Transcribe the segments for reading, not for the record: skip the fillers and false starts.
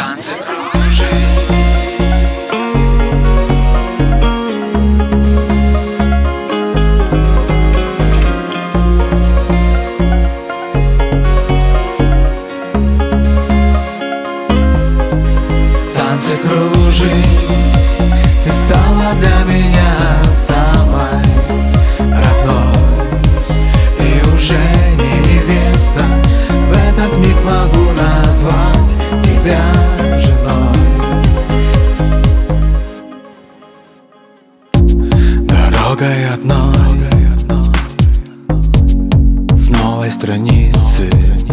танцы кружи. Танцы кружи, ты стала для меня самой родной. И уже не невеста, в этот миг могу назвать тебя женой. Дорогой одной, с новой страницы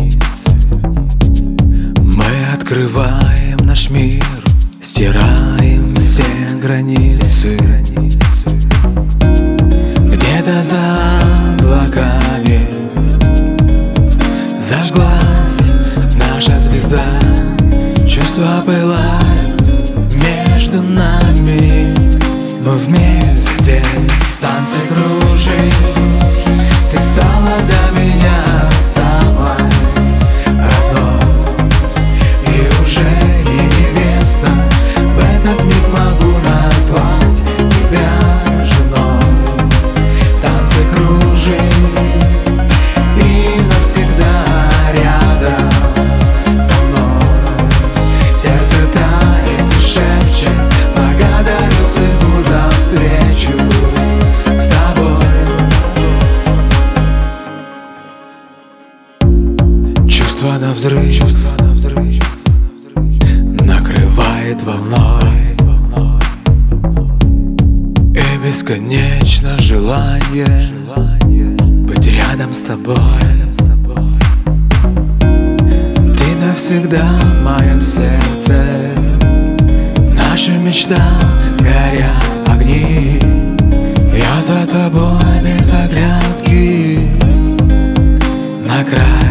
мы открываем наш мир, стираем все границы. Где-то за облаками зажглась наша звезда. Чувства пылают между нами, мы вместе. Танцы кружи, ты стала для меня самой родной. И уже не невеста, в этот миг могу назвать тебя женой. В танце кружи и навсегда рядом со мной. Сердце тает и шепчет: благодарю судьбу за встречу с тобой. Чувство на взрыв накрывает волной, и бесконечно желание быть рядом с тобой. Ты навсегда в моем сердце, нашим мечтам горят огни. Я за тобой без оглядки на край